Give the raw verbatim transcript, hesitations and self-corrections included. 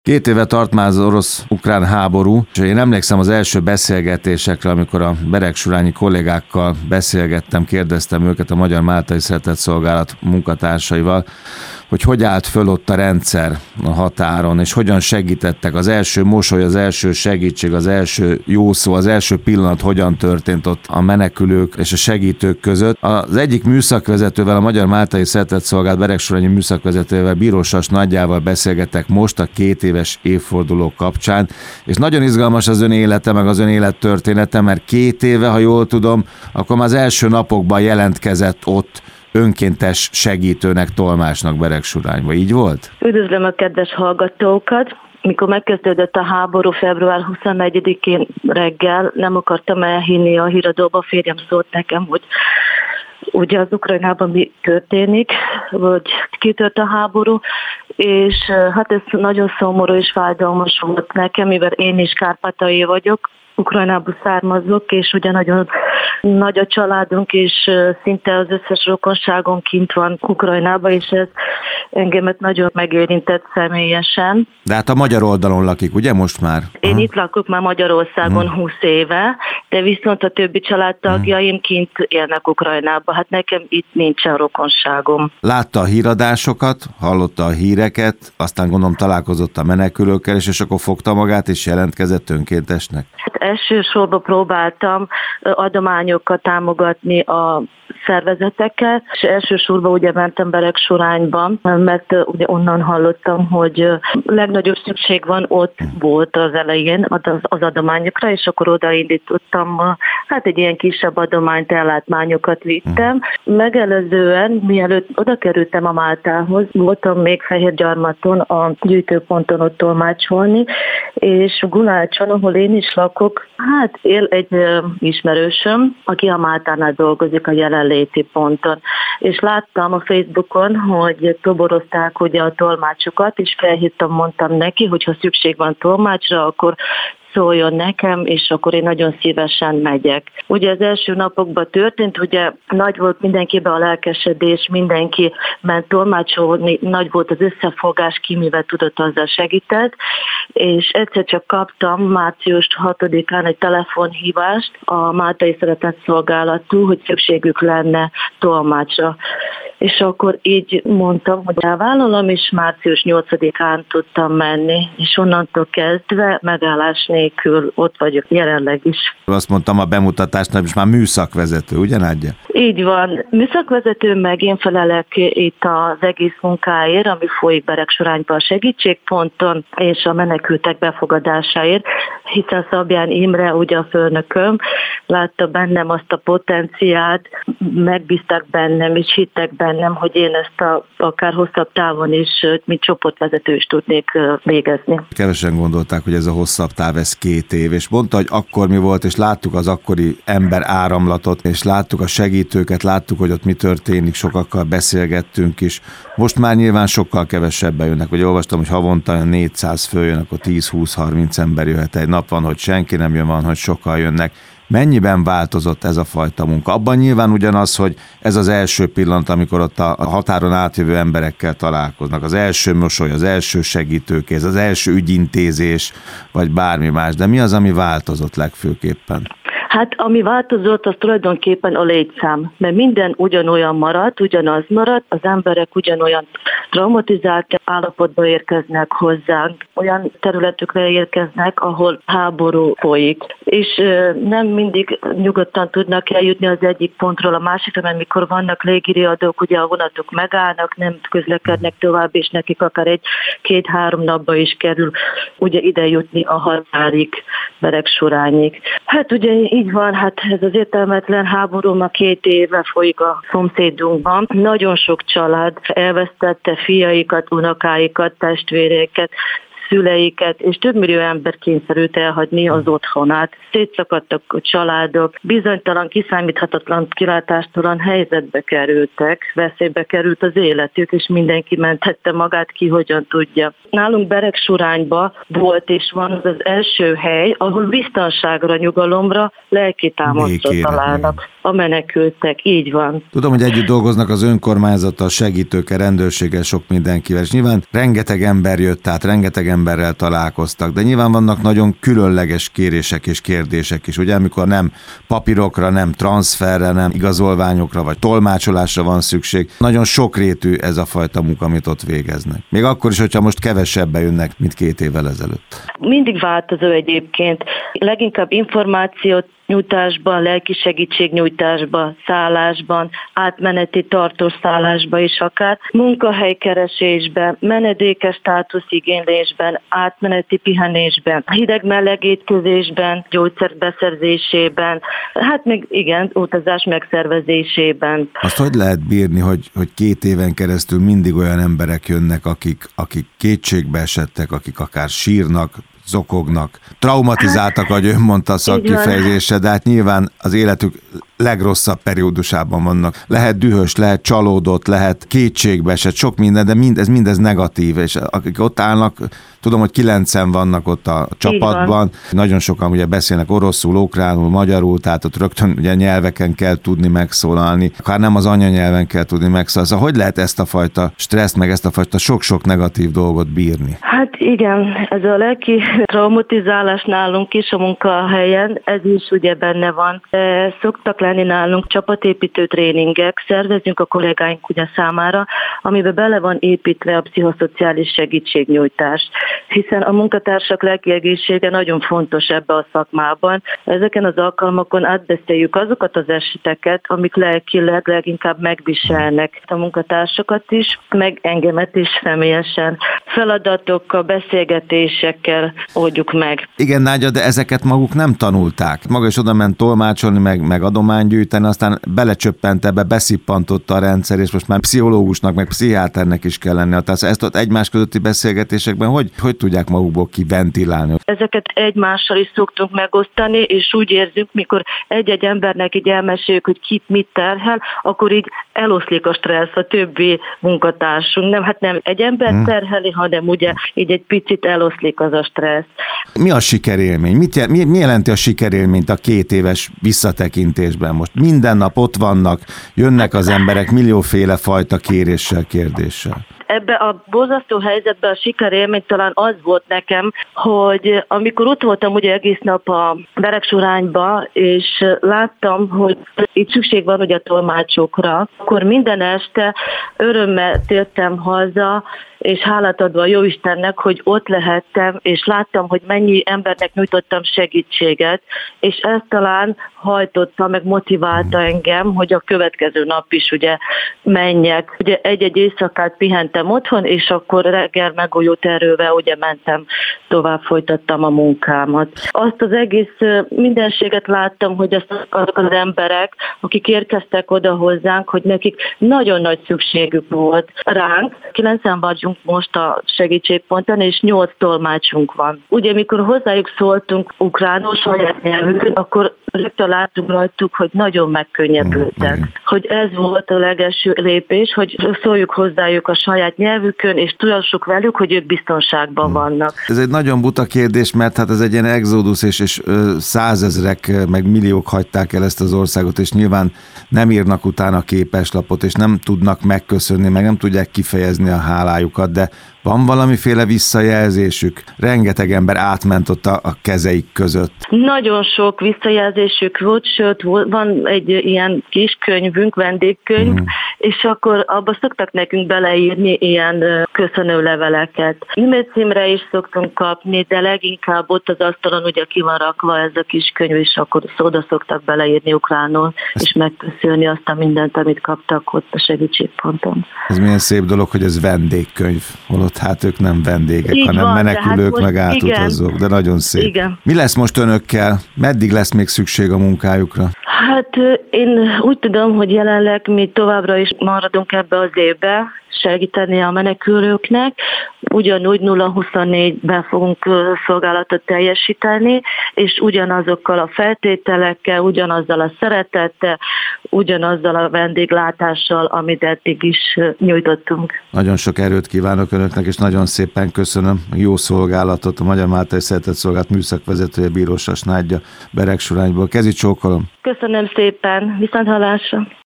Két éve tart már az orosz-ukrán háború, és én emlékszem az első beszélgetésekre, amikor a beregsurányi kollégákkal beszélgettem, kérdeztem őket, a Magyar Máltai Szeretetszolgálat munkatársaival, hogy hogy állt föl ott a rendszer a határon, és hogyan segítettek. Az első mosoly, az első segítség, az első jó szó, az első pillanat hogyan történt ott a menekülők és a segítők között. Az egyik műszakvezetővel, a Magyar Máltai Szeretetszolgálat beregsurányi műszakvezetővel, Bíró Sas Nagyjával beszélgetek most a két éves évforduló kapcsán, és nagyon izgalmas az ön élete, meg az ön élettörténete, mert két éve, ha jól tudom, akkor már az első napokban jelentkezett ott önkéntes segítőnek, tolmácsnak Beregsurányba. Így volt? Üdvözlöm a kedves hallgatókat! Mikor megkezdődött a háború február huszonnegyedikén reggel, nem akartam elhinni a híradóba, férjem szólt nekem, hogy ugye az Ukrajnában mi történik, vagy kitört a háború, és hát ez nagyon szomorú és fájdalmas volt nekem, mivel én is kárpátaljai vagyok, Ukrajnából származok, és ugye nagyon nagy a családunk, és szinte az összes rokonságon kint van Ukrajnában, és ez engemet nagyon megérintett személyesen. De hát a magyar oldalon lakik, ugye most már? Én Aha. itt lakok már Magyarországon hmm. húsz éve, de viszont a többi családtagjaim kint élnek Ukrajnában. Hát nekem itt nincsen rokonságom. Látta a híradásokat, hallotta a híreket, aztán gondolom találkozott a menekülőkkel, és, és akkor fogta magát, és jelentkezett önkéntesnek? Hát elsősorban próbáltam adományokat támogatni a szervezeteket, és elsősorban ugye mentem Beregsurányban, mert ugye onnan hallottam, hogy legnagyobb szükség van, ott volt az elején az, az adományokra, és akkor odaindítottam, hát egy ilyen kisebb adományt, ellátmányokat vittem. Megelőzően, mielőtt oda kerültem a Máltához, voltam még Fehérgyarmaton a gyűjtőponton ott tolmácsolni, és Gulácson, ahol én is lakok, hát él egy ismerősöm, aki a Máltánál dolgozik a jelenléti ponton. És láttam a Facebookon, hogy toborozták ugye a tolmácsokat, és felhívtam, mondtam neki, hogy ha szükség van tolmácsra, akkor szóljon nekem, és akkor én nagyon szívesen megyek. Ugye az első napokban történt, ugye nagy volt mindenkiben a lelkesedés, mindenki ment tolmácsolni, nagy volt az összefogás, ki mivel tudott, azzal segített, és egyszer csak kaptam március hatodikán egy telefonhívást a Máltai Szeretetszolgálattól, hogy szükségük lenne tolmácsra. És akkor így mondtam, hogy elvállalom, és március nyolcadikán tudtam menni, és onnantól kezdve megállás nélkül ott vagyok jelenleg is. Azt mondtam a bemutatásnál, és már műszakvezető, ugye Nádja? Így van. Műszakvezető, meg én felelek itt az egész munkáért, ami folyik Beregsurányban a segítségponton, és a menekültek befogadásáért, hiszen Szabján Imre, ugye a főnököm, látta bennem azt a potenciált, megbíztak bennem, és hittek bennem, hogy én ezt a, akár hosszabb távon is, mint csoportvezető is tudnék végezni. Kevesen gondolták, hogy ez a hosszabb táv, ez két év, és mondta, hogy akkor mi volt, és láttuk az akkori ember áramlatot, és láttuk a segítőket, láttuk, hogy ott mi történik, sokakkal beszélgettünk is. Most már nyilván sokkal kevesebben jönnek, vagy olvastam, hogy havonta négyszáz följön, akkor tíz-húsz-harminc ember jöhet. Egy nap van, hogy senki nem jön, van, hogy sokan jönnek. Mennyiben változott ez a fajta munka? Abban nyilván ugyanaz, hogy ez az első pillanat, amikor ott a határon átjövő emberekkel találkoznak. Az első mosoly, az első segítőkéz, az első ügyintézés, vagy bármi más. De mi az, ami változott legfőképpen? Hát ami változott, az tulajdonképpen a létszám, mert minden ugyanolyan maradt, ugyanaz maradt, az emberek ugyanolyan traumatizált állapotba érkeznek hozzánk, olyan területükre érkeznek, ahol háború folyik. És nem mindig nyugodtan tudnak eljutni az egyik pontról a másikra, mert mikor vannak légiriadók, ugye a vonatok megállnak, nem közlekednek tovább, és nekik akár egy-két-három napba is kerül ugye ide jutni a határig, Beregsurányig. Hát ugye így van, hát ez az értelmetlen háború ma két éve folyik a szomszédunkban. Nagyon sok család elvesztette fiaikat, unokáikat, testvéreiket, szüleiket, és több millió ember kényszerült elhagyni az otthonát. Szétszakadtak a családok, bizonytalan, kiszámíthatatlan, kilátástalan helyzetbe kerültek, veszélybe került az életük, és mindenki mentette magát ki, hogyan tudja. Nálunk Beregsurányban volt és van az az első hely, ahol biztonságra, nyugalomra, lelki támaszra találnak a menekültek. Így van. Tudom, hogy együtt dolgoznak az önkormányzattal, segítőkkel, rendőrséggel, sok mindenkivel, és nyilván rengeteg ember jött, tehát rengeteg ember emberrel találkoztak, de nyilván vannak nagyon különleges kérések és kérdések is, ugye, amikor nem papírokra, nem transferre, nem igazolványokra vagy tolmácsolásra van szükség. Nagyon sokrétű ez a fajta munka, amit ott végeznek. Még akkor is, hogyha most kevesebben jönnek, mint két évvel ezelőtt. Mindig változó egyébként. Leginkább információt nyújtásban, lelki segítségnyújtásban, szállásban, átmeneti tartós szállásban is akár, munkahelykeresésben, menedékes státuszigénylésben, átmeneti pihenésben, hideg-meleg étkezésben, gyógyszer beszerzésében, hát még igen, utazás megszervezésében. Azt hogy lehet bírni, hogy, hogy két éven keresztül mindig olyan emberek jönnek, akik, akik kétségbe esettek, akik akár sírnak, zokognak, traumatizáltak, ahogy ön mondta a szakkifejezése, de hát nyilván az életük legrosszabb periódusában vannak. Lehet dühös, lehet csalódott, lehet kétségbeesett, sok minden, de mind, ez mindez negatív, és akik ott állnak, tudom, hogy kilencen vannak ott a csapatban, nagyon sokan ugye beszélnek oroszul, ukránul, magyarul, tehát ott rögtön ugye nyelveken kell tudni megszólalni, akár nem az anyanyelven kell tudni megszólalni. Szóval hogy lehet ezt a fajta stresszt, meg ezt a fajta sok-sok negatív dolgot bírni? Hát igen, ez a lelki traumatizálás nálunk is a munkahelyen, ez is ugye benne van. Szoktak lenni nálunk csapatépítő tréningek, szervezünk a kollégáink ugye számára, amiben bele van építve a pszichoszociális segítségnyújtás, hiszen a munkatársak lelki egészsége nagyon fontos ebbe a szakmában. Ezeken az alkalmakon átbeszéljük azokat az eseteket, amik lelkileg leginkább megviselnek a munkatársakat is, meg engemet is személyesen. Feladatokkal, beszélgetésekkel oldjuk meg. Igen, Nágya, de ezeket maguk nem tanulták. Maga is oda ment tolmácsolni, meg, meg adományt gyűjteni, aztán belecsöppent ebbe, beszippantotta a rendszer, és most már pszichológusnak, meg pszichiáternek is kell lenni. Tehát ezt ott egymás közötti beszélgetésekben hogy, hogy tudják magukból kiventilálni? Ezeket egymással is szoktunk megosztani, és úgy érzünk, mikor egy-egy embernek így elmeséljük, hogy kit mit terhel, akkor így eloszlik a stressz a többi munkatársunk. Nem, hát nem egy ember hmm. terheli, hanem ugye így egy picit eloszlik az a stressz. Mi a sikerélmény? Mit jel, mi, mi jelenti a sikerélményt a két éves visszatekintésben? Most minden nap ott vannak, jönnek az emberek millióféle fajta kéréssel, kérdéssel. Ebbe a borzasztó helyzetben a sikerélmény talán az volt nekem, hogy amikor ott voltam ugye egész nap a Beregsurányba, és láttam, hogy itt szükség van ugye a tolmácsokra, akkor minden este örömmel tértem haza, és hálát adva a Jóistennek, hogy ott lehettem, és láttam, hogy mennyi embernek nyújtottam segítséget, és ez talán hajtotta, meg motiválta engem, hogy a következő nap is ugye menjek. Ugye egy-egy éjszakát pihentem otthon, és akkor reggel megújult erővel ugye mentem, tovább folytattam a munkámat. Azt az egész mindenséget láttam, hogy azok az emberek, akik érkeztek oda hozzánk, hogy nekik nagyon nagy szükségük volt ránk. Kilencen vagyunk most a segítségponton, és nyolc tolmácsunk van. Ugye, mikor hozzájuk szóltunk ukránul, saját nyelvükön, akkor rögtön láttuk rajtuk, hogy nagyon megkönnyebbültek. Mm. Hogy ez volt a legelső lépés, hogy szóljuk hozzájuk a saját nyelvükön, és tudassuk velük, hogy ők biztonságban mm. vannak. Ez egy nagyon buta kérdés, mert hát ez egy ilyen exodus, és, és ö, százezrek, meg milliók hagyták el ezt az országot, és nyilván nem írnak utána képeslapot, és nem tudnak megköszönni, meg nem tudják kifejezni a hálájukat, de van valamiféle visszajelzésük? Rengeteg ember átment ott a, a kezeik között. Nagyon sok visszajelzésük volt, sőt, van egy ilyen kis könyvünk, vendégkönyv, mm. és akkor abba szoktak nekünk beleírni ilyen köszönő leveleket. E-mail címre is szoktunk kapni, de leginkább ott az asztalon ugye ki van rakva ez a kis könyv, és akkor oda szoktak beleírni ukránul, ez... és megköszönni azt a mindent, amit kaptak ott a segítségponton. Ez milyen szép dolog, hogy ez vendégkönyv, holott hát ők nem vendégek, így hanem van, menekülők, hát meg átutazók, de nagyon szép. Igen. Mi lesz most önökkel? Meddig lesz még szükség a munkájukra? Hát én úgy tudom, hogy jelenleg mi továbbra is maradunk ebbe az évbe, segíteni a menekülőknek, ugyanúgy nulla huszonnégyben fogunk szolgálatot teljesíteni, és ugyanazokkal a feltételekkel, ugyanazzal a szeretettel, ugyanazzal a vendéglátással, amit eddig is nyújtottunk. Nagyon sok erőt kívánok önöknek, és nagyon szépen köszönöm jó szolgálatot, a Magyar Máltai Szeretett Szolgálat műszakvezetője, Bíró Sas Nágya Beregsurányból. Kezi csókolom! Köszönöm szépen, viszonthallásra!